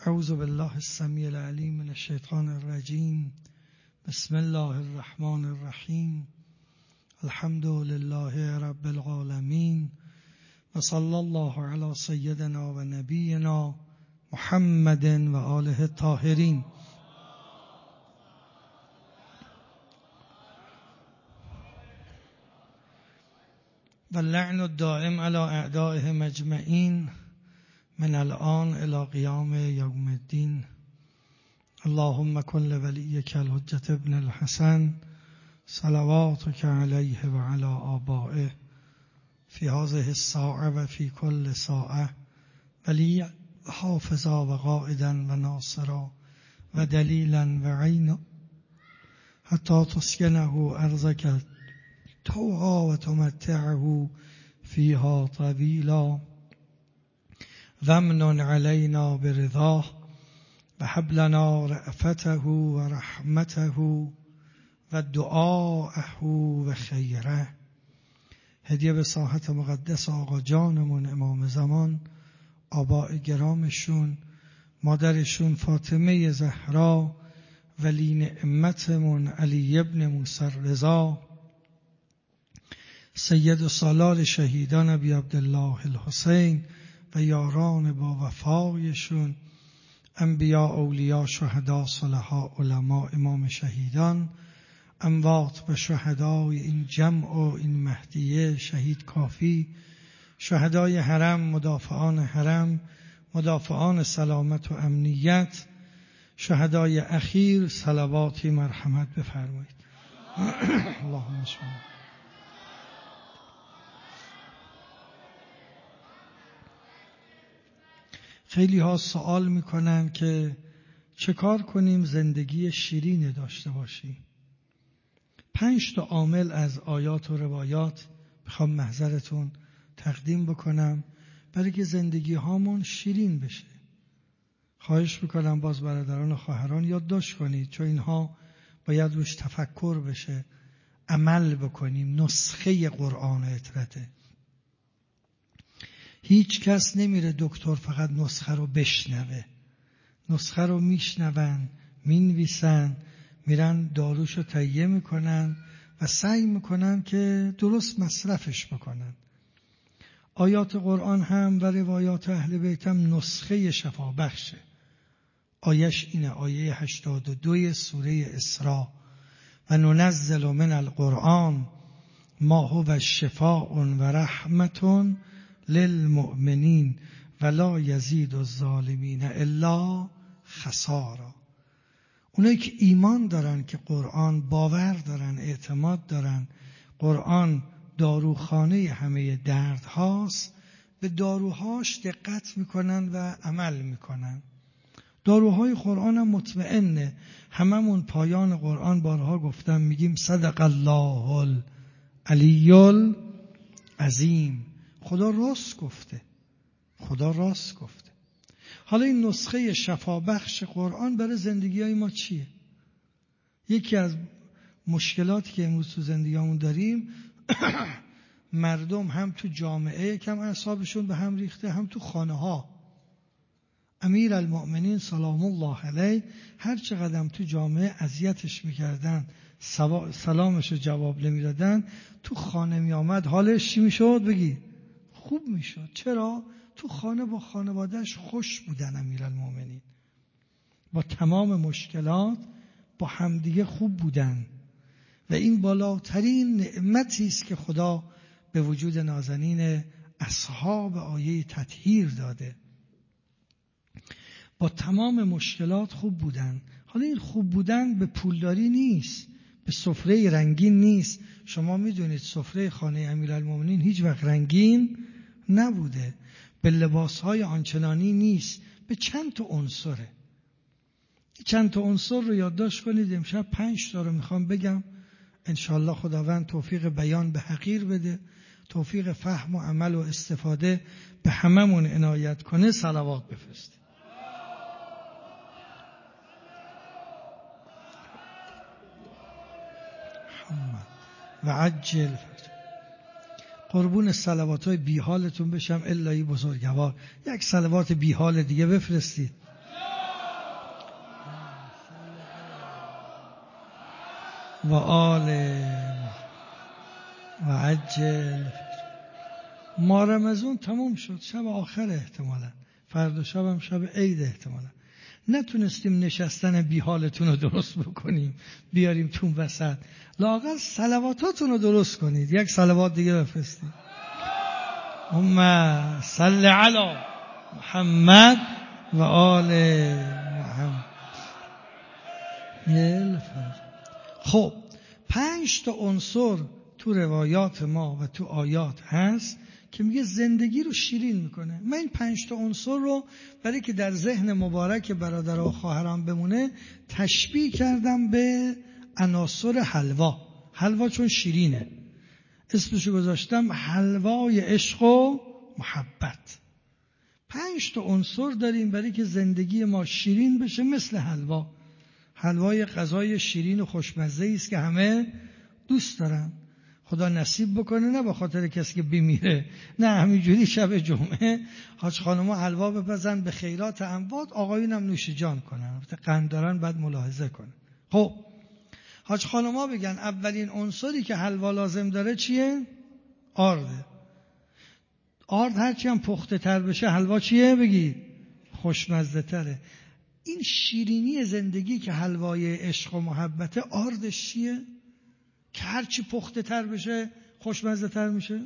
اعوذ بالله السمیع العلیم من الشیطان الرجیم. بسم الله الرحمن الرحیم. الحمد لله رب العالمین و صلی الله علی سیدنا و نبینا محمد و آله الطاهرین. و اللعن الدائم علی اعدائهم اجمعین من الآن الى قیام یوم الدین. اللهم کن لولیک الحجة ابن الحسن صلواتک علیه و علی آبائه فی هذه الساعة و فی کل ساعة ولی حافظا و قائدا و ناصرا و دلیلا و عینا حتی تسکنه ارضک طوعا و تمتعه فیها طویلا وامنن علینا برضاه و هب لنا رأفته و رحمته و دعاءه و خیره. هدیه به ساحت مقدس آقا جانمون امام زمان، آباء گرامشون، مادرشون فاطمه زهرا، ولی نعمتمون علی ابن موسی رضا، سید و سالار شهیدان ابی عبدالله الحسین و یاران با وفایشون، انبیاء، اولیاء، شهدا، صلحاء، علما، امام شهیدان، اموات و شهدای این جمع و این مهدیه، شهید کافی، شهدای حرم، مدافعان حرم، مدافعان سلامت و امنیت، شهدای اخیر، صلواتی مرحمت بفرمایید. اللهم صل. خیلی ها سوال میکنن که چه کار کنیم زندگی شیرین داشته باشیم. 5 عامل از آیات و روایات میخوام محضرتون تقدیم بکنم برای که زندگی هامون شیرین بشه. خواهش میکنم باز برادران و خواهران یادداشت کنید، چون اینها باید روش تفکر بشه، عمل بکنیم. نسخه قرآن اطرته. هیچ کس نمیره دکتر فقط نسخه رو بشنوه. نسخه رو میشنون، مینویسن، میرن داروشو تهیه میکنن و سعی میکنن که درست مصرفش بکنن. آیات قرآن هم و روایات اهل بیت هم نسخه شفا بخشه. آیش اینه، آیه 82 سوره اسراء: و ننزل من القرآن ما هو شفاء و رحمة للمؤمنین ولا یزید الظالمین الا خسارا. اونایی که ایمان دارن که قرآن، باور دارن، اعتماد دارن قرآن داروخانه همه درد هاست، به داروهاش دقت میکنن و عمل میکنن. داروهای قرآن هم مطمئنه. هممون پایان قرآن بارها گفتم میگیم صدق الله العلی العظیم. خدا راست گفته. خدا راست گفته. حالا این نسخه شفابخش قرآن برای زندگی های ما چیه؟ یکی از مشکلاتی که امروز تو زندگیمون داریم مردم هم تو جامعه کم اعصابشون به هم ریخته، هم تو خانه ها. امیر المؤمنین سلام الله علیه هر چقدر تو جامعه اذیتش میکردن، سلامش رو جواب نمیدادن، تو خانه میامد حالش چی میشد؟ بگی خوب میشد. چرا؟ تو خانه با خانوادهش خوش بودن. امیرالمومنین با تمام مشکلات با همدیگه خوب بودن و این بالاترین نعمتی است که خدا به وجود نازنین اصحاب آیه تطهیر داده. با تمام مشکلات خوب بودن. حالا این خوب بودن به پولداری نیست، به سفره رنگین نیست. شما میدونید سفره خانه امیرالمومنین هیچ وقت رنگین نبوده، به لباسهای آنچنانی نیست، به چند تا عنصره. چند تا عنصر رو یادداشت کنید. امشب 5 تا رو میخوام بگم. انشالله خداوند توفیق بیان به حقیر بده، توفیق فهم و عمل و استفاده به هممون عنایت کنه. صلوات بفرستید. و عجل قربون صلوات‌های بی حالتون بشم. الهی بزرگوار یک صلوات بی حال دیگه بفرستید. و آل و عجل. ماه رمضان تموم شد، شب آخر احتمالا، فردا شب هم شب عید احتمالا. نتونستیم نشستن بی حالتون رو درست بکنیم بیاریم تون وسط، لااقل صلواتاتون رو درست کنید. یک صلوات دیگه بفرستید. اللهم صل علی محمد و آل محمد. خب 5 تا عنصر تو روایات ما و تو آیات هست که میگه زندگی رو شیرین میکنه. من این 5 تا عنصر رو برای که در ذهن مبارک برادر و خواهرام بمونه تشبیه کردم به عناصر حلوا. حلوا چون شیرینه اسمشو گذاشتم حلوای عشق و محبت. 5 تا عنصر داریم برای که زندگی ما شیرین بشه مثل حلوا. حلوای غذای شیرین و خوشمزه است که همه دوست دارن. خدا نصیب بکنه، نه به خاطر کسی که بمیره، نه همینجوری شب جمعه حاج خانم‌ها حلوا بپزن به خیرات اموات، آقایونم نوش جان کنن. قند دارن بعد ملاحظه کنن. خب حاج خانم‌ها بگن اولین عنصری که حلوا لازم داره چیه؟ آرده. آرد هرچی هم پخته تر بشه حلوا چیه؟ بگید خوشمزه تره. این شیرینی زندگی که حلوای عشق و محبت، آردش چیه؟ که هرچی پخته تر بشه خوشمزه تر میشه؟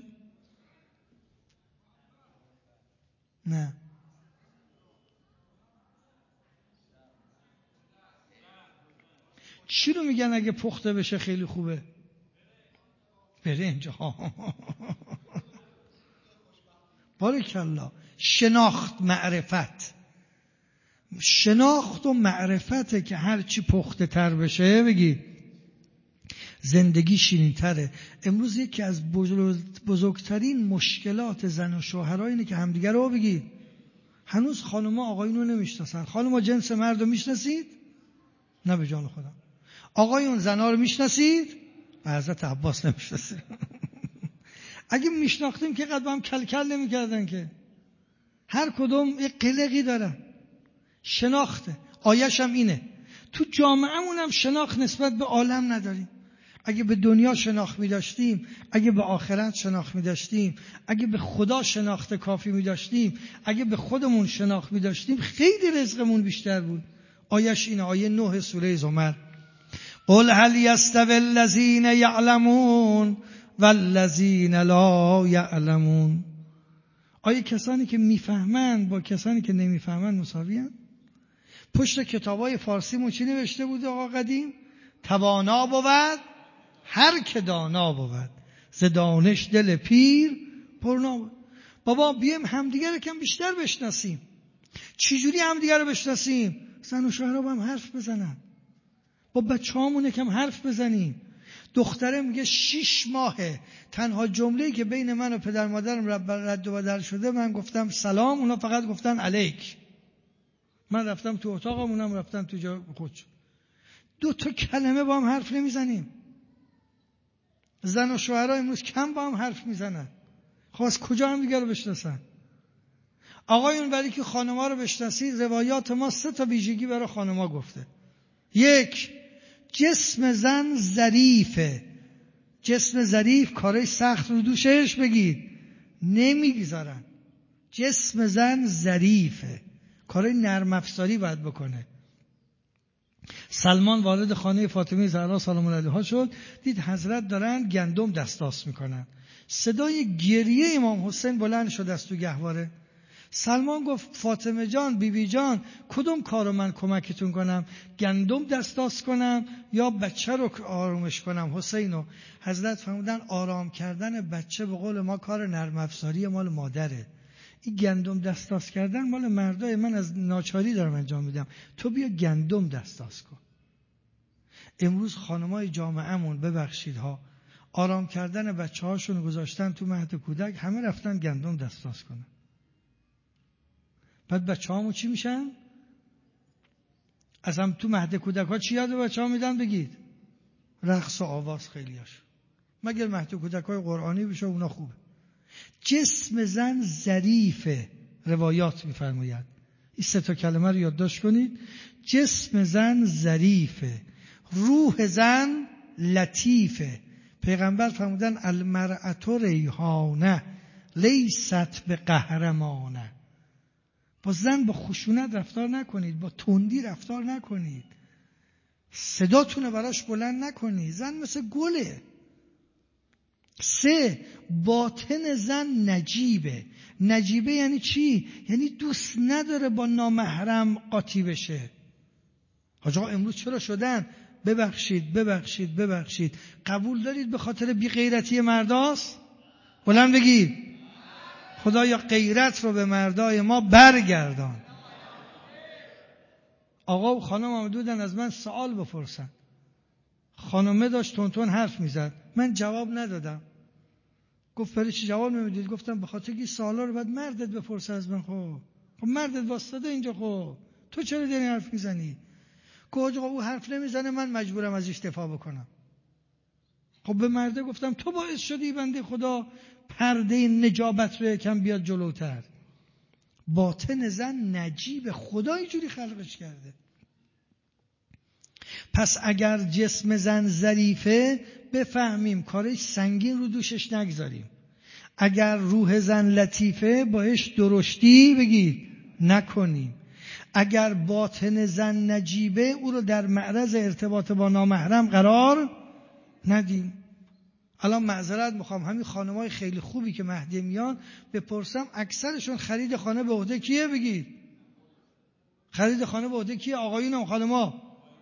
نه. چی رو میگن اگه پخته بشه خیلی خوبه؟ برنج. بارکالله. شناخت، معرفت. شناخت و معرفته که هرچی پخته تر بشه بگی زندگی شیرین تره. امروز یکی از بزرگترین مشکلات زن و شوهرها اینه که همدیگر رو بگید هنوز خانم‌ها آقایون رو نمیشناسن. خانم‌ها جنس مرد رو میشناسید؟ نه به جان خودم. آقایون زن‌ها رو میشناسید؟ به حضرت عباس نمیشناسید. اگه میشناختیم که قد با هم کلکل نمیکردن که. هر کدوم یک قلقی دارن. شناخته. آیش هم اینه. تو جامعه‌مون هم شناخت نسبت به عالم نداریم. اگه به دنیا شناخت می داشتیم، اگه به آخرت شناخت می داشتیم، اگه به خدا شناخت کافی می داشتیم، اگه به خودمون شناخت می داشتیم، خیلی رزقمون بیشتر بود. آیش اینه، آیه 9 سوره زمر. قل هل یستوی الذین یعلمون والذین لا یعلمون. آیا کسانی که میفهمند با کسانی که نمیفهمند مساوی‌اند؟ پشت کتابای فارسیمون چی نوشته بود آقا قدیم؟ توانا بود هر که دانا بود، ز دانش دل پیر پرنا بود. بابا بیایم همدیگه رو کم بیشتر بشناسیم. چجوری همدیگه رو بشناسیم؟ زن و شوهرها با هم حرف بزنن، با بچه‌هامون کم حرف بزنیم. دختره میگه 6 ماهه تنها جمله‌ای که بین من و پدر مادرم رد و بدل شده من گفتم سلام، اونا فقط گفتن علیک. من رفتم تو اتاقم، اونم رفتن تو جا خودشون. 2 تا کلمه با هم حرف نمیزنیم. زن و شوهرها امروز کم با هم حرف میزنن. خب از کجا هم دیگر رو بشناسن؟ آقایون برای که خانم‌ها رو بشناسید، روایات ما 3 تا ویژگی برای خانم‌ها گفته. 1، جسم زن ظریفه. جسم ظریف کارای سخت رو دوشش بگید نمیگذارن. جسم زن ظریفه، کارای نرم افزاری باید بکنه. سلمان وارد خانه فاطمه زهرا سلام الله علیها شد، دید حضرت دارن گندم دستاس میکنن. صدای گریه امام حسین بلند شد از تو گهواره. سلمان گفت فاطمه جان، بیبی جان، کدوم کارو من کمکتون کنم؟ گندم دستاس کنم یا بچه رو آرومش کنم حسینو؟ حضرت فرمودن آرام کردن بچه به قول ما کار نرم افزاری مال مادره. این گندم دستاس کردن مال مردای، من از ناچاری دارم انجام میدم، تو بیا گندم دستاس کن. امروز خانمای جامعهمون ببخشید ها، آرام کردن بچه هاشون گذاشتن تو مهد کودک، همه رفتن گندم دستاس کنن. بعد بچه هامون چی میشن؟ از هم تو مهد کودک ها چی یاد بچه ها میدن بگید؟ رقص و آواز خیلیاش. مگر مهد کودک های قرآنی بشه اونا خوبه. جسم زن ظریفه، روایات میفرماید. این 3 تا کلمه رو یادداشت کنید. جسم زن ظریفه، روح زن لطیفه. پیغمبر فرمودن المرأة ریحانه لیست به قهرمانه. با زن با خشونت رفتار نکنید، با تندی رفتار نکنید، صداتون براش بلند نکنید. زن مثل گله. 3 باطن زن نجیبه. نجیبه یعنی چی؟ یعنی دوست نداره با نامحرم قاطی بشه. حاج آقا امروز چرا شدن؟ ببخشید. قبول دارید به خاطر بی غیرتی مرداست؟ بلند بگید خدایا غیرت رو به مردای ما برگردان. آقا و خانم آمده بودن از من سوال بپرسن. خانمه داشت تون حرف میزد، من جواب ندادم. گفت برای چی جواب نمیدید؟ گفتم به خاطر که سوالا رو باید مردت بپرسه از من. خب مردت واسطه اینجا، خب تو چرا داری حرف میزنی؟ گفت آقا او حرف نمیزنه، من مجبورم ازش دفاع بکنم. خب به مرده گفتم تو باعث شدی بنده خدا پرده نجابت رو یکم بیاد جلوتر. باطن زن نجیب، خدا اینجوری خلقش کرده. پس اگر جسم زن ظریفه بفهمیم کارش سنگین رو دوشش نگذاریم. اگر روح زن لطیفه باش درشتی بگید نکنیم. اگر باطن زن نجیبه او رو در معرض ارتباط با نامحرم قرار ندیم. الان معذرت میخوام، همین خانمای خیلی خوبی که مهدی میان بپرسم اکثرشون خرید خانه به عهده کیه؟ بگید خرید خانه به عهده کیه؟ آقایون و خانما؟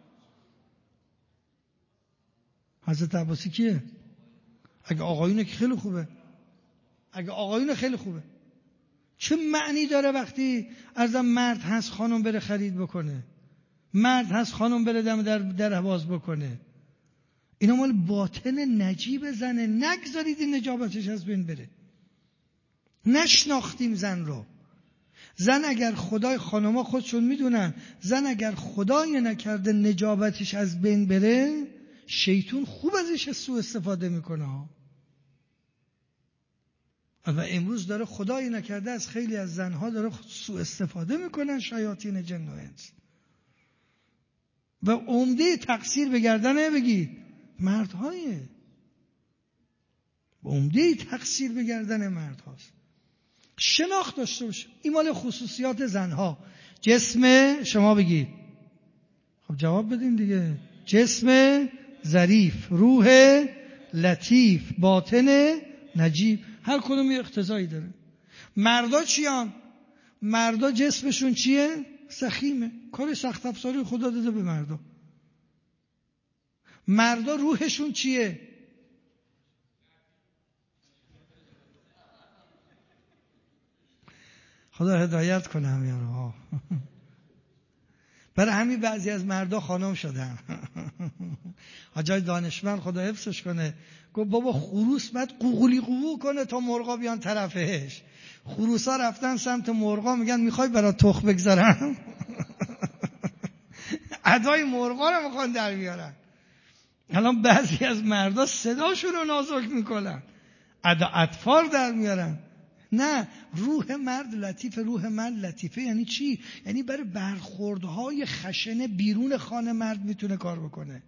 حضرت عباسی کیه؟ اگه آقایونه که خیلی خوبه، اگه آقایونه خیلی خوبه. چه معنی داره وقتی ازم مرد هست خانم بره خرید بکنه، مرد هست خانم بره دم در باز بکنه؟ اینا مال باطن نجیب زنه. نگذارید این نجابتش از بین بره. نشناختیم زن رو. زن اگر خدای، خانما خودشون میدونن، زن اگر خدای نکرده نجابتش از بین بره، شیطون خوب ازش سوء استفاده میکنه. و امروز داره خدای نکرده از خیلی از زنها داره سوء استفاده میکنن شیاطین جن و انس. و عمده تقصیر به گردن بگید مردهایه. عمده تقصیر به گردن مرد هاست. شناخت داشته باشه. این مال خصوصیات زنها. جسم شما بگید، خب جواب بدین دیگه. جسم ظریف، روح لطیف، باطن نجیب. هر کدوم یه اقتضایی داره. مردا چیان؟ مردا جسمشون چیه؟ سخیمه. کار سخت افزاری خدا داده به مردا. مردا روحشون چیه؟ خدا هدایت کنه همیانها. برای همین بعضی از مردا خانم شدن. حاجای دانشمند خدا حفظش کنه گفت بابا خروس باید قوقلی قوقو کنه تا مرغا بیان طرفش. خروسا رفتن سمت مرغا میگن میخوای برای تخم بگذارم؟ ادای مرغا رو میخوان در بیارن. الان بعضی از مردا صداشون رو نازک میکنن، ادا اطفال در میارن. نه، روح مرد لطیفه. روح مرد لطیفه یعنی چی؟ یعنی برای برخوردهای خشن بیرون خانه مرد میتونه کار بکنه.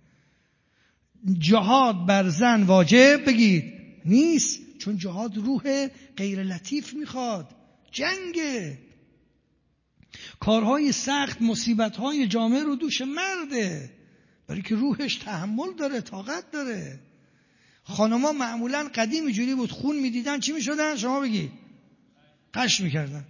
جهاد بر زن واجب بگید نیست، چون جهاد روح غیر لطیف میخواد. جنگه، کارهای سخت، مصیبتهای جامعه رو دوش مرده، برای که روحش تحمل داره، طاقت داره. خانما معمولا قدیم اینجوری بود، خون میدیدن چی میشدن؟ شما بگید قش میکردن.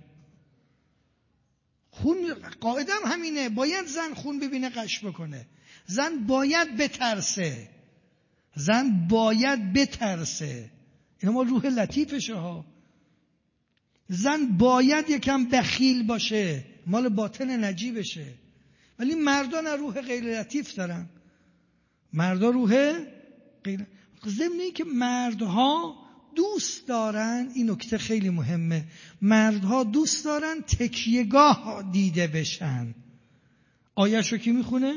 خون قاعده هم همینه، باید زن خون ببینه قش بکنه. زن باید بترسه، زن باید بترسه. اینا ما روح لطیفشه ها. زن باید یکم بخیل باشه، مال باطن نجیبشه. ولی مردان روح غیر لطیف دارن. مردا روح غیر، ضمن این که مردها دوست دارن، این نکته خیلی مهمه، مردها دوست دارن تکیهگاه دیده بشن. آیه‌شو کی میخونه؟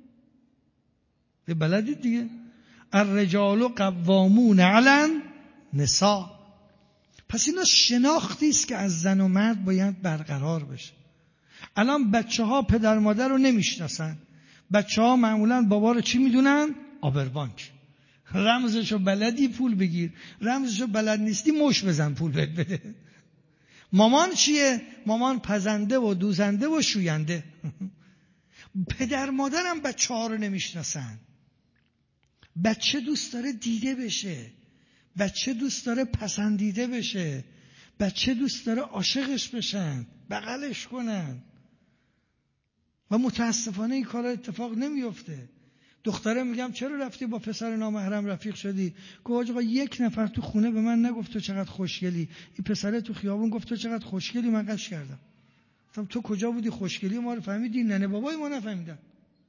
بلدید دیگه. الرجال قوامون علی النساء. پس اینا شناختی است که از زن و مرد باید برقرار بشه. الان بچه‌ها پدر مادر رو نمیشناسن. بچه‌ها معمولاً بابا رو چی میدونن؟ آبربانک. رمزشو بلدی پول بگیر، رمزشو بلد نیستی مش بزن پول بده. مامان چیه؟ مامان پزنده و دوزنده و شوینده. پدر مادرم بچه ها رو نمیشناسن. بچه دوست داره دیده بشه، بچه دوست داره پسندیده بشه، بچه دوست داره عاشقش بشن، بغلش کنن، و متاسفانه این کار اتفاق نمیفته. دختره میگم چرا رفتی با پسر نامحرم رفیق شدی؟ گفت آقا یک نفر تو خونه به من نگفت تو چقدر خوشگلی، این پسره تو خیابون گفت تو چقدر خوشگلی، من قش کردم. تو کجا بودی خوشگلی ما رو فهمیدی؟ ننه بابای ما نفهمیدن.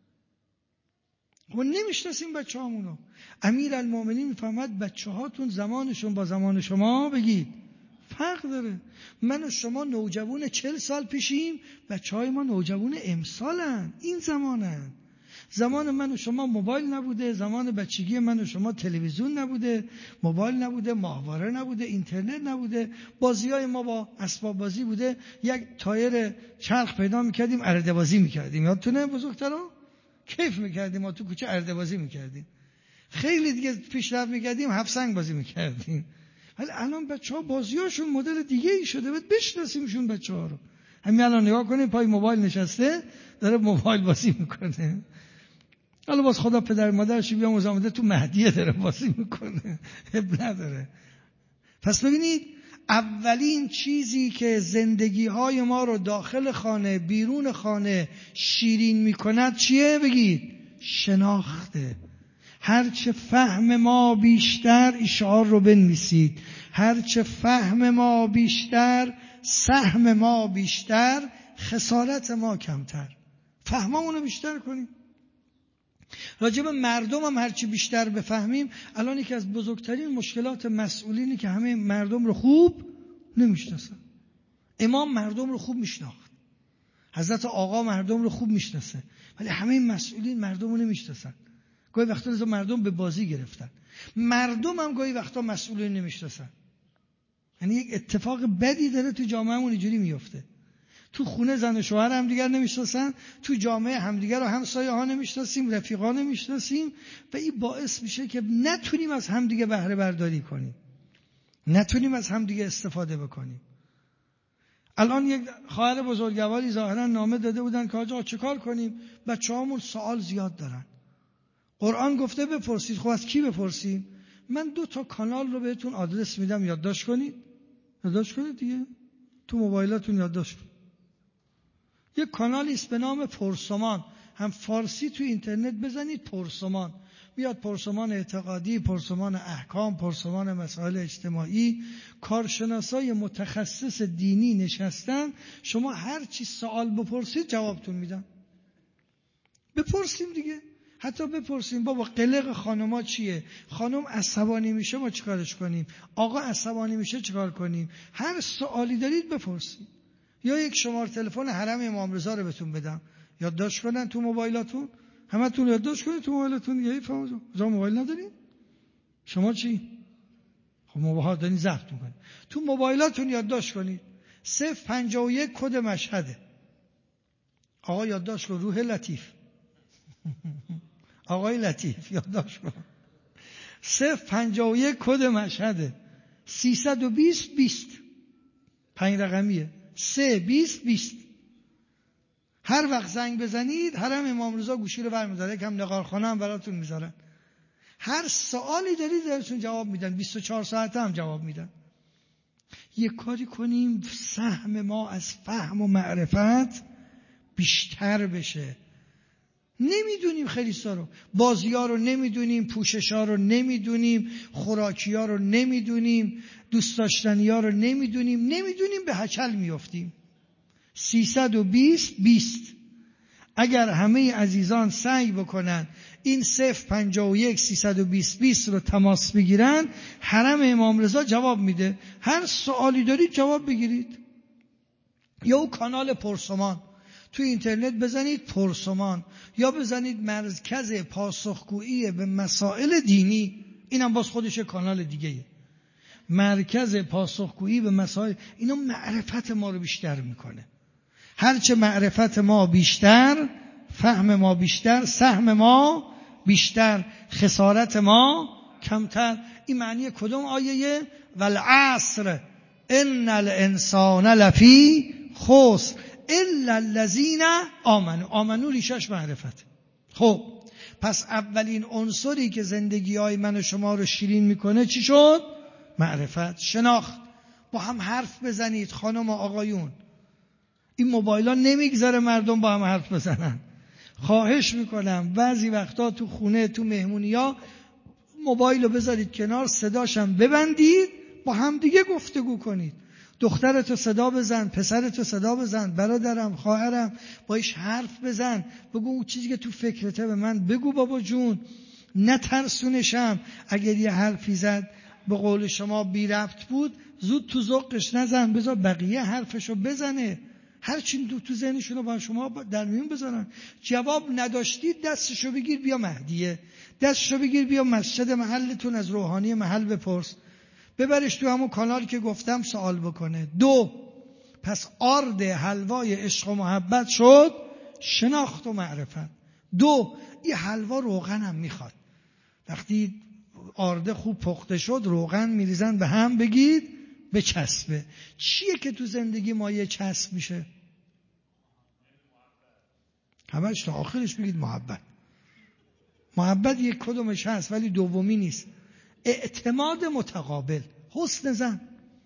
و نمیشناسیم بچه هامونو. امیرالمومنین میفهمد بچه هاتون زمانشون با زمان شما بگید فرق داره. من و شما نوجوان 40 سال پیشیم، بچه های ما نوجوان امسالن، این زمانن. زمان من و شما موبایل نبوده، زمان بچگی من و شما تلویزیون نبوده، موبایل نبوده، ماهواره نبوده، اینترنت نبوده. بازیای ما با اسباب بازی بوده، یک تایر چرخ پیدا میکردیم ارده بازی میکردیم، یادتونه بزرگترا؟ کیف میکردیم، ما تو کوچه ارده بازی میکردیم. خیلی دیگه پیشرفت میکردیم هفت سنگ بازی میکردیم. ولی الان بچه‌ها بازیاشون مدل دیگه ای شده، باید بشناسیمشون بچه‌ها رو. همین الان نگاه کنید پای موبایل نشسته داره موبایل بازی میکنه. حالا باز خدا پدر مادرش بیامرزه تو مهدیه داره بازی میکنه، اب نداره. پس ببینید اولین چیزی که زندگی‌های ما رو داخل خانه بیرون خانه شیرین میکند چیه؟ بگید شناخته. هرچه فهم ما بیشتر، اشعار رو بنویسید، هرچه فهم ما بیشتر، سهم ما بیشتر، خسارت ما کمتر. فهممون رو بیشتر کنیم. راجب مردم هم هرچی بیشتر بفهمیم. الان یکی از بزرگترین مشکلات مسئولینی که همه مردم رو خوب نمیشناسن. امام مردم رو خوب میشناخت، حضرت آقا مردم رو خوب میشناسه، ولی همه مسئولین مردم رو نمیشناسن. گاهی وقتا از مردم به بازی گرفتن. مردم هم گاهی وقتا مسئولین نمیشناسن. یعنی یک اتفاق بدی داره تو جامعهمون اینجوری میفته. تو خونه زن و شوهر هم دیگر نمیشناسن، تو جامعه همدیگر رو همسایه ها نمیشناسیم، رفیقا نمیشناسیم، و این باعث میشه که نتونیم از همدیگه بهره برداری کنیم، نتونیم از همدیگه استفاده بکنیم. الان یک خواهر بزرگواری ظاهرا نامه داده بودن که آقا چه کار کنیم؟ بچه‌هامون سوال زیاد دارن. قرآن گفته بپرسید. خب از کی بپرسیم؟ من 2 کانال رو بهتون آدرس میدم، یادداشت کنید. یادداشت کنید دیگه، تو موبایلاتون یادداشت کنید. یک کانالی است به نام پرسمان، هم فارسی تو اینترنت بزنید پرسمان، میاد پرسمان اعتقادی، پرسمان احکام، پرسمان مسائل اجتماعی. کارشناسای متخصص دینی نشستن، شما هر چی سوال بپرسید جوابتون میدن. بپرسیم دیگه، حتی بپرسیم بابا قلق خانما چیه؟ خانم عصبانی میشه ما چیکارش کنیم؟ آقا عصبانی میشه چیکار کنیم؟ هر سوالی دارید بپرسید. یا یک شماره تلفن حرم امام رضا رو بهتون بدم، یادداشت کنن تو موبایلاتون. همتون یادداشت کنید تو موبایلاتون دیگه. فهمید جا موبایل ندارین؟ شما چی؟ خب موبایل دارین ضبط میکنید، تو موبایلاتون یادداشت کنید. 051 کد مشهده. آقا یادداشت کن، روح لطیف. آقای لطیف یادداشت کن. 051 کد مشهده. 320 20 5 رقمیه. 320 20. هر وقت زنگ بزنید حرم امام رضا گوشی رو برمی‌داره، یکم نقارخانه هم براتون میذارن. هر سوالی دارید بهتون جواب میدن، 24 ساعته هم جواب میدن. یک کاری کنیم سهم ما از فهم و معرفت بیشتر بشه. نمیدونیم خیلی سا رو، بازی ها رو نمیدونیم، پوشش ها رو نمیدونیم، خوراکی ها رو نمیدونیم، دوست داشتنی ها رو نمیدونیم به هچل میافتیم. 320 20. اگر همه عزیزان سعی بکنن این 051 320 20 رو تماس بگیرن، حرم امام رضا جواب میده. هر سوالی دارید جواب بگیرید. یا کانال پرسمان تو اینترنت بزنید پرسمان، یا بزنید مرکز پاسخگویی به مسائل دینی، اینم باز خودش کانال دیگه‌ایه. مرکز پاسخگویی به مسائل، اینا معرفت ما رو بیشتر میکنه. هرچه معرفت ما بیشتر، فهم ما بیشتر، سهم ما بیشتر، خسارت ما کمتر. این معنی کدوم آیه؟ والعصر ان الانسان لفی خسر الا الذین آمنوا. آمنو ریشش معرفت. خب پس اولین عنصری که زندگی‌های من و شما رو شیرین میکنه چی شد؟ معرفت، شناخت. با هم حرف بزنید خانم و آقایون. این موبایل ها نمیگذاره مردم با هم حرف بزنن. خواهش میکنم بعضی وقتا تو خونه تو مهمونی ها موبایل رو بذارید کنار، صداشم ببندید، با هم دیگه گفتگو کنید. دخترتو صدا بزن، پسرتو صدا بزن، برادرم، خواهرم، باش حرف بزن، بگو اون چیزی که تو فکرته به من بگو بابا جون، نترسونشم. اگر یه حرفی زد به قول شما بی ربط بود، زود تو ذوقش نزن، بذار بقیه حرفشو بزنه. هرچی تو ذهنشونو با شما در میون بذارن. جواب نداشتید دستشو بگیر بیا مهدیه، دستشو بگیر بیا مسجد محلتون، از روحانی محل بپرس، ببرش تو همون کانال که گفتم سوال بکنه. 2 پس آرد حلوای عشق و محبت شد شناخت و معرفت. 2 این حلوا روغن هم میخواد. وقتی آرده خوب پخته شد روغن میریزن به هم، بگید بچسبه. چیه که تو زندگی ما یه چسب میشه؟ همش تا آخرش بگید محبت. محبت یک کدومش هست ولی دومی نیست. اعتماد متقابل، حسن زن.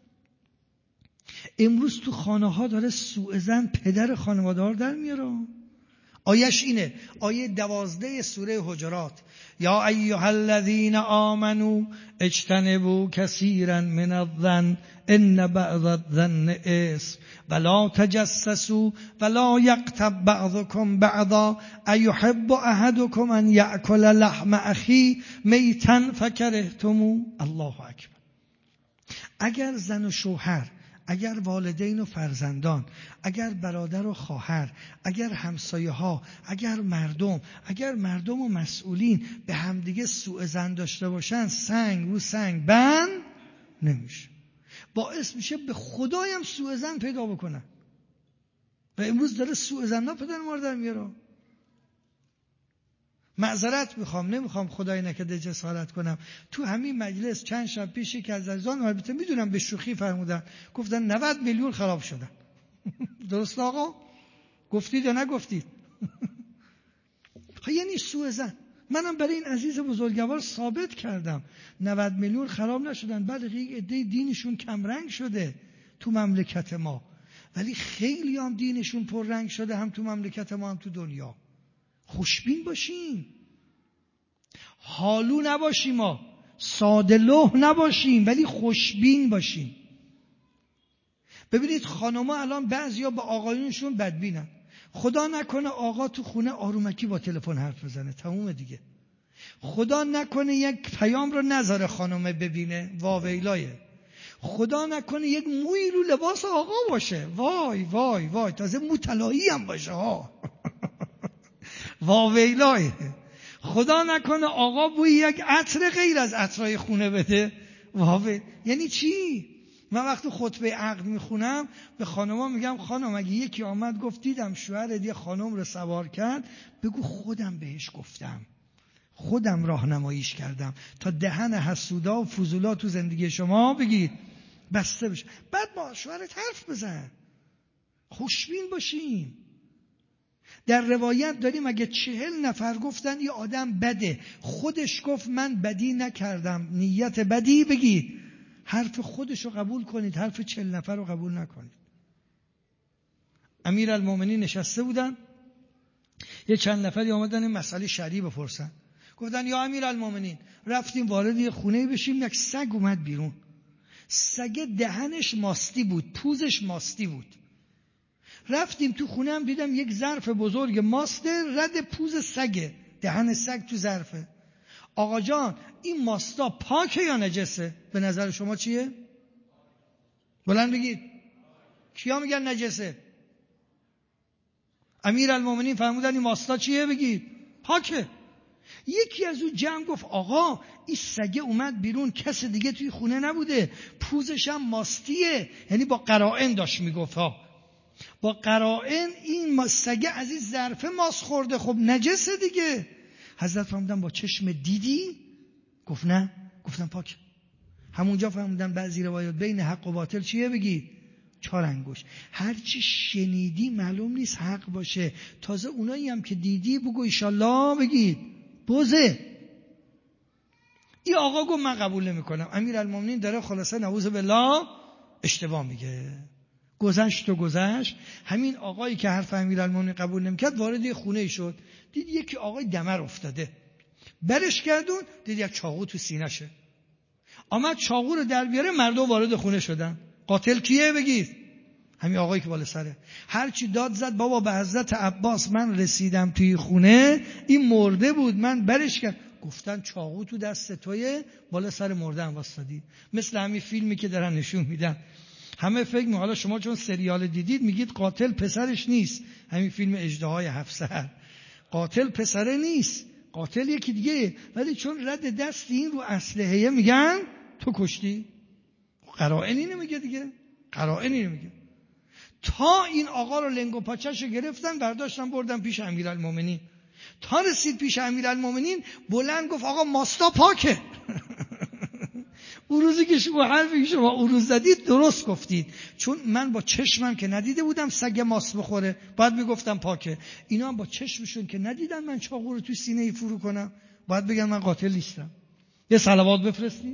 امروز تو خانه ها داره سوء زن پدر خانواده ها در میاره. آیش اینه، آیه 12 سوره حجرات: یا ایها الذین آمنوا اجتنبوا کثیرا من الظن ان بعض الظن اثم ولا تجسسوا ولا یغتب بعضکم بعضا ایحب احدکم ان یأکل لحم اخیه میتا فکرهتموه. الله اکبر. اگر زن و شوهر، اگر والدین و فرزندان، اگر برادر و خواهر، اگر همسایه ها، اگر مردم و مسئولین به همدیگه سوء ظن داشته باشن، سنگ رو سنگ بند نمیشه. باعث میشه به خدایم سوء ظن پیدا بکنن. و امروز داره سوء ظن پدر ما رو در میاره. معذرت میخوام، نمیخوام خدای نکرده جسارت کنم. تو همین مجلس چند شب پیش که از عزیزان، البته میدونم به شوخی فرمودن، گفتن 90 میلیون خراب شدن. درست آقا؟ گفتید یا نگفتید؟ یعنی سوء ظن. منم برای این عزیز بزرگوار ثابت کردم 90 میلیون خراب نشدن، بلکه یک عده دینشون کمرنگ شده تو مملکت ما، ولی خیلی هم دینشون پررنگ شده، هم تو مملکت ما هم تو دنیا. خوشبین باشیم، حالو نباشیم، ما ساده لوح نباشیم، ولی خوشبین باشیم. ببینید خانم‌ها الان بعضیا با آقایونشون بدبینن. خدا نکنه آقا تو خونه آرومکی با تلفن حرف بزنه، تموم دیگه. خدا نکنه یک پیام رو نذاره خانمه ببینه، واویلایه. خدا نکنه یک موی رو لباس آقا باشه، وای وای وای، تازه مو طلایی هم باشه ها. واویلای. خدا نکنه آقا بوی یک عطر غیر از عطرای خونه بده. یعنی چی؟ من وقتی خطبه عقد میخونم به خانم‌ها میگم خانم اگه یکی آمد گفت دیدم شوهرت یه خانم رو سوار کرد، بگو خودم بهش گفتم، خودم راهنماییش کردم، تا دهن حسودا و فضولا تو زندگی شما بگید بسته بشه. بعد با شوهرت حرف بزن، خوشبین باشیم. در روایت داریم اگه 40 نفر گفتن یه آدم بده، خودش گفت من بدی نکردم، نیت بدی، بگید حرف خودش رو قبول کنید، حرف 40 نفر رو قبول نکنید. امیرالمومنین نشسته بودن، یه چند نفری آمدن این مسئله شرعی بپرسن. گفتن یا امیرالمومنین رفتیم وارد یه خونه بشیم، یک سگ اومد بیرون. سگ دهنش ماستی بود، پوزش ماستی بود. رفتیم تو خونه هم دیدم یک ظرف بزرگ ماسته، رد پوز سگه، دهن سگ تو ظرفه. آقا جان این ماستا پاکه یا نجسه؟ به نظر شما چیه؟ بلند بگید. کیا میگن نجسه؟ امیرالمومنین فرمودن این ماستا چیه؟ بگید پاکه. یکی از اون جمع گفت آقا این سگه اومد بیرون، کس دیگه توی خونه نبوده، پوزش هم ماستیه. یعنی با قرائن داشت میگفت ها، با قرائن این سگه از این ظرفه ماست خورده، خب نجسه دیگه. حضرت فرمودن با چشم دیدی؟ گفت نه. گفتم پاک. همونجا فهمیدن بعضی روایات بین حق و باطل چیه بگید 4 انگشت. هرچی شنیدی معلوم نیست حق باشه. تازه اونایی هم که دیدی بگو ایشالله بگید بوزه. این آقا گفت من قبول نمی‌کنم. امیرالمومنین داره خلاصه نعوذ بالله اشتباه میگه. گذشت. همین آقایی که حرف امیرالمومنین قبول نمی‌کرد وارد خونه شد، دید یکی آقای دمر افتاده، برش گردون، دید یک چاقو تو سینه‌شه. آمد چاقو رو در بیاره، مردم وارد خونه شدن. قاتل کیه بگید؟ همین آقایی که بالا سره. هرچی داد زد بابا به حضرت عباس من رسیدم توی خونه این مرده بود، من برش کرد. گفتن چاقو تو دست تویه، بالا سر مرده هم واسطادی. مثل همین فیلمی که دارن نشون میدن. همه فکر می حالا شما چون سریال دیدید میگید قاتل پسرش نیست. همین فیلم اژدهای 7 سر، قاتل پسره نیست، قاتل یکی دیگه، ولی چون رد دست این رو اسلحه میگن تو کشتی. قرائن اینو میگه دیگه، قرائن اینو میگه. تا این آقا رو لنگ و پاچه‌شو گرفتن برداشتن بردن پیش امیرالمومنین. تا رسید پیش امیرالمومنین بلند گفت آقا ماستا پاکه. اون روزی که شما حرفی شما اون روز زدید درست گفتید، چون من با چشمم که ندیده بودم سگ ماست بخوره باید میگفتم پاکه. اینا هم با چشمشون که ندیدن من چاقو رو توی سینه ای فرو کنم باید بگن من قاتل نیستم. یه صلوات بفرستید.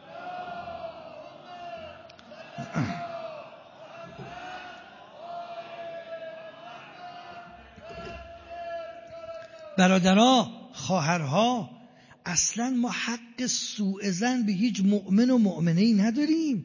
برادرها، خواهرها، اصلا ما حق سوء ظن به هیچ مؤمن و مؤمنه‌ای نداریم.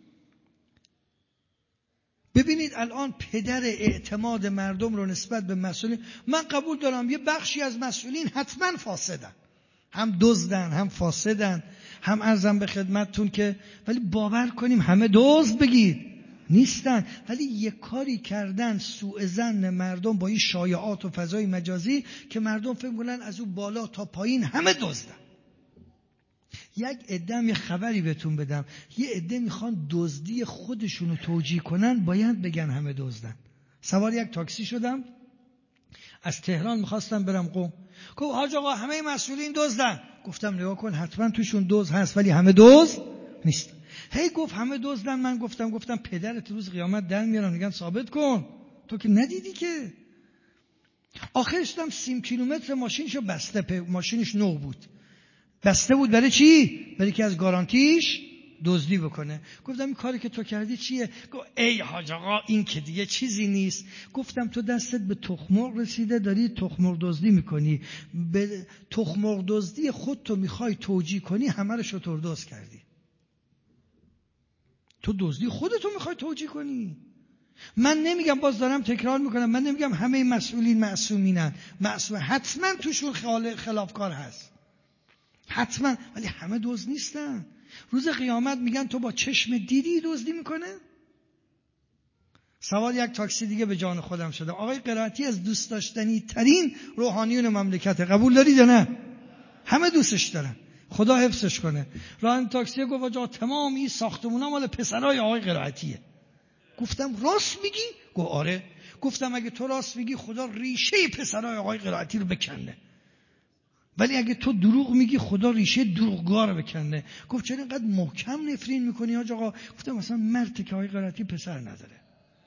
ببینید الان پدر اعتماد مردم رو نسبت به مسئولین، من قبول دارم یه بخشی از مسئولین حتما فاسدن، هم دزدن هم فاسدن، هم عرضم به خدمتتون که، ولی باور کنیم همه دزد بگید نیستن، ولی یک کاری کردن سوء ظن مردم با این شایعات و فضای مجازی که مردم فکر کنن از اون بالا تا پایین همه دزدن. یک عده یه خبری بهتون بدم، یه عده میخوان دزدی خودشونو توجیه کنن باید بگن همه دزدن. سوار یک تاکسی شدم از تهران میخواستم برم قم. گفت حاج آقا همه مسئولین دزدن. گفتم نگاه کن حتما توشون دزد هست ولی همه دزد نیست. هی گفت همه دزدن. من گفتم پدرت روز قیامت در میارن میگن ثابت کن، تو که ندیدی که. آخرش دم 30 کیلومتر ماشینشو بسته، ماشینش نو بود، بسته بود برای چی؟ برای که از گارانتیش دزدی بکنه. گفتم این کاری که تو کردی چیه؟ گفت ای حاج آقا این که دیگه چیزی نیست. گفتم تو دستت به تخم‌مرغ رسیده داری تخم‌مرغ دزدی میکنی، به تخم‌مرغ دزدی خودتو میخوای توجیه کنی، همه رو شتر دزد کردی. تو دزدی خودتو میخوای توجیه کنی. من نمیگم، باز دارم تکرار میکنم، من نمیگم همه مسئولین معصومینن، معصوم حتما توشون خلافکار هست حتما، ولی همه دزد نیستن. روز قیامت میگن تو با چشم دیدی دزدی میکنه. سوار یک تاکسی دیگه به جان خودم شدم. آقای قرائتی از دوست داشتنی ترین روحانیون مملکت، قبول دارید یا نه؟ همه دوستش دارن، خدا حفظش کنه. راننده تاکسی گفت آقا تمام این ساختمونا مال پسرای آقای قرائتیه. گفتم راست میگی؟ گفت آره. گفتم اگه تو راست میگی خدا ریشه پسرای آقای قرائتی رو بکنه، ولی اگه تو دروغ میگی خدا ریشه دروغگار بکنه. گفت چرا اینقدر محکم نفرین میکنی حاج آقا؟ گفتم مثلا مرد که آقای قرائتی پسر نداره.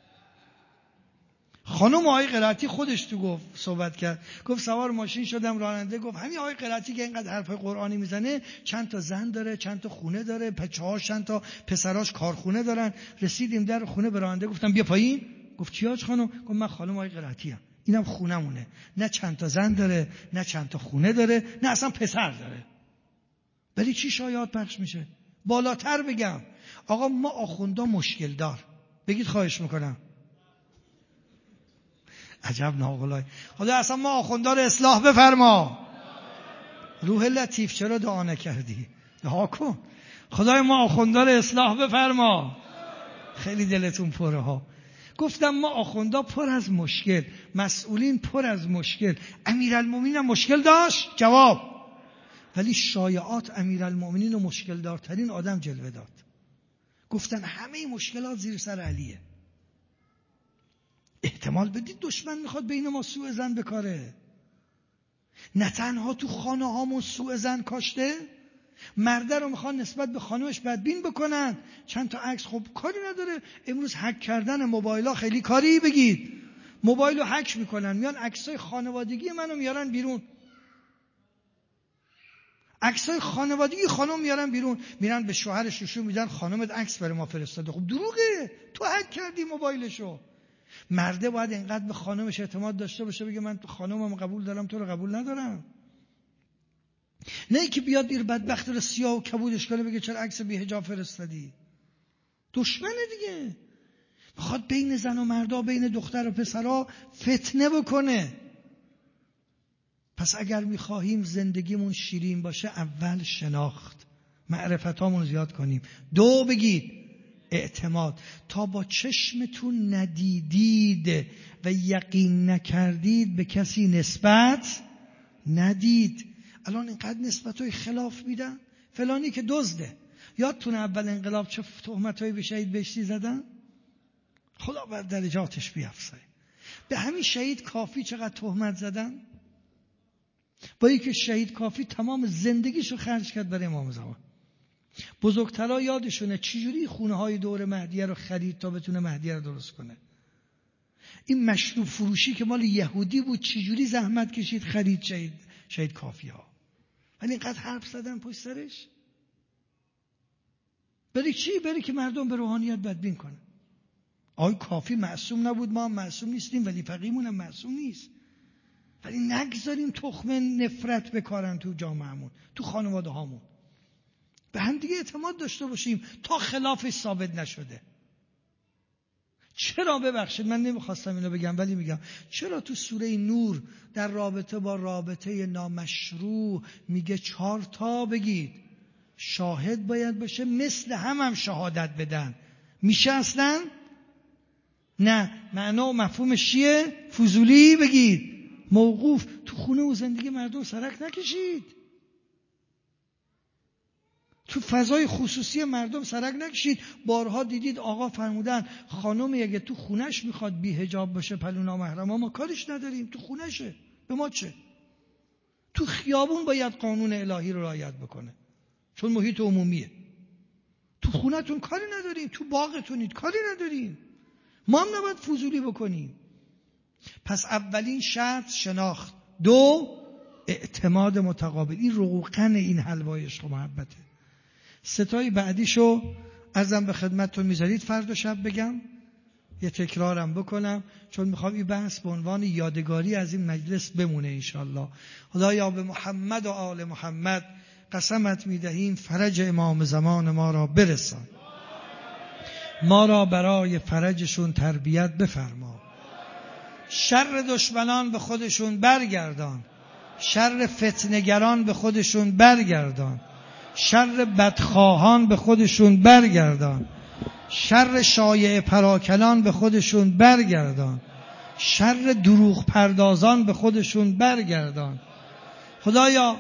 خانم آقای قرائتی خودش تو گفت صحبت کرد، گفت سوار ماشین شدم، راننده گفت همین آقای قرائتی که اینقدر حرف قرآنی میزنه چند تا زن داره، چند تا خونه داره، بچه‌هاش چند تا پسراش کارخونه دارن. رسیدیم در خونه، به راننده گفتم بیا پایین. گفت چیاش خانم؟ گفت من خانم آقای قرائتی ام، اینم خونمونه، نه چند تا زن داره، نه چند تا خونه داره، نه اصلا پسر داره. ولی چی شایعات پخش میشه؟ بالاتر بگم آقا ما آخوندا مشکل دار بگید خواهش میکنم. عجب ناقلای خدا، اصلا ما آخوندا رو اصلاح بفرما. روح لطیف چرا دعا نکردی؟ دعا کن خدای ما آخوندا رو اصلاح بفرما. خیلی دلتون پره ها. گفتم ما آخوندا پر از مشکل، مسئولین پر از مشکل. امیرالمومنین هم مشکل داشت؟ جواب. ولی شایعات امیرالمومنین و مشکل دارترین آدم جلوه داد. گفتن همه مشکلات زیر سر علیه. احتمال بدید دشمن میخواد بین ما سوء ظن بکاره. نه تنها تو خانه هامون سوء ظن کاشته، مرده رو میخوان نسبت به خانومش بدبین بکنن، چند تا عکس. خب کاری نداره. امروز هک کردن موبایل‌ها خیلی کاری بگید. موبایل رو هک میکنن، میان عکسای خانوادگی منو میارن بیرون، عکسای خانوادگی خانم میارن بیرون، میرن به شوهرش نشون میدن خانمت عکس برای ما فرستاده. خب دروغه، تو هک کردی موبایلشو. مرده باید اینقدر به خانمش اعتماد داشته باشه بگه من خانمم قبول دارم، تو رو قبول ندارم. نه که بیاد این بدبخت رو سیاه و کبودش کنه بگه چرا عکس بی حجاب فرستادی. دشمنه دیگه. میخواد بین زن و مردا، بین دختر و پسرها فتنه بکنه. پس اگر میخواهیم زندگیمون شیرین باشه، اول شناخت، معرفتامون زیاد کنیم. 2 بگید اعتماد. تا با چشمتون ندیدید و یقین نکردید به کسی نسبت ندید. الان اینقدر نسبتای خلاف میدن. فلانی که دزده. یادتونه اول انقلاب چه تهمتایی به شهید بهشتی زدن؟ خدا بر درجاتش بیفزاید. به همین شهید کافی چقدر تهمت زدن؟ با اینکه شهید کافی تمام زندگیشو خرج کرد برای امام زمان. بزرگترها یادشونه چجوری خونه های دور مهدیه رو خرید تا بتونه مهدیه رو درست کنه. این مشروب فروشی که مال یهودی بود چجوری زحمت کشید خرید شهید کافی ها. ولی اینقدر حرف زدن پشت سرش. بری چی؟ بری که مردم به روحانیت بدبین کنه. آقای کافی معصوم نبود، ما هم معصوم نیستیم، ولی فقیه‌مون هم معصوم نیست. ولی نگذاریم تخم نفرت بکارن تو جامعهمون، تو خانواده هامون. به هم دیگه اعتماد داشته باشیم تا خلافش ثابت نشده. چرا؟ ببخشید من نمیخواستم اینو بگم ولی میگم، چرا تو سوره نور در رابطه با رابطه نامشروع میگه 4 تا بگید شاهد باید باشه، مثل هم شهادت بدن. میشه اصلا؟ نه. معنا و مفهومش چیه؟ فضولی بگید. موقوف. تو خونه و زندگی مردم سرک نکشید. تو فضای خصوصی مردم سرک نکشید. بارها دیدید آقا فرمودن خانم اگه تو خونش میخواد بی حجاب باشه پلو نامحرما ما کارش نداریم، تو خونشه، به ما چه؟ تو خیابون باید قانون الهی رو رعایت بکنه چون محیط عمومیه. تو خونتون کاری نداریم، تو باغتونید کاری نداریم، ما هم نباید فضولی بکنیم. پس اولین شرط شناخت. 2 اعتماد متقابل. این روغن این حلوای عشق و محبته. 3 تای بعدیشو عرضم به خدمتتون میذارید فردا شب بگم، یه تکرارم بکنم چون میخوام این بحث به عنوان یادگاری از این مجلس بمونه انشالله. خدایا به محمد و آل محمد قسمت میدهیم فرج امام زمان ما را برسان، ما را برای فرجشون تربیت بفرما، شر دشمنان به خودشون برگردان، شر فتنگران به خودشون برگردان، شر بدخواهان به خودشون برگردان، شر شایعه پراکنان به خودشون برگردان، شر دروغ پردازان به خودشون برگردان. خدایا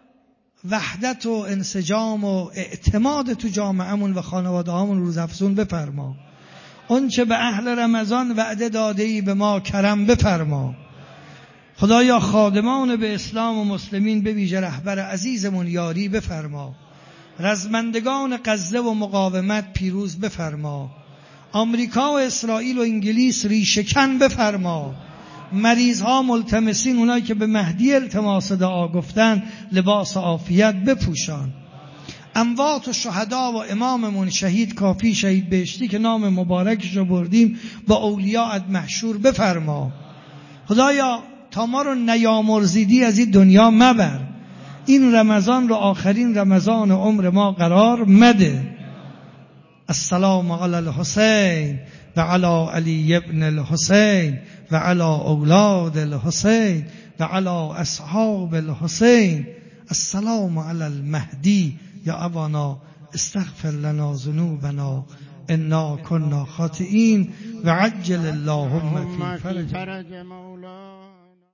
وحدت و انسجام و اعتماد تو جامعهمون و خانواده هامون روزافزون بفرما. اون چه به اهل رمضان وعده داده‌ای به ما کرم بفرما. خدایا خادمان به اسلام و مسلمین به ویژه رهبر عزیزمون یاری بفرما. رزمندگان غزه و مقاومت پیروز بفرما. آمریکا و اسرائیل و انگلیس ریشه‌کن بفرما. مریض ها ملتمسین، اونایی که به مهدی التماس دعا گفتن لباس عافیت بپوشان. اموات و شهدا و اماممون شهید کافی شهید بهشتی که نام مبارکش رو بردیم با اولیاءت محشور بفرما. خدایا تا ما رو نیامرزیدی از این دنیا مبر، این رمضان رو آخرین رمضان عمر ما قرار مده. السلام علی الحسین و علی علی ابن الحسین و علی اولاد الحسین و علی اصحاب الحسین. السلام علی المهدی یا ابانا استغفر لنا ذنوبنا انا كنا خاطئین و عجل اللهم فی فرج مولا.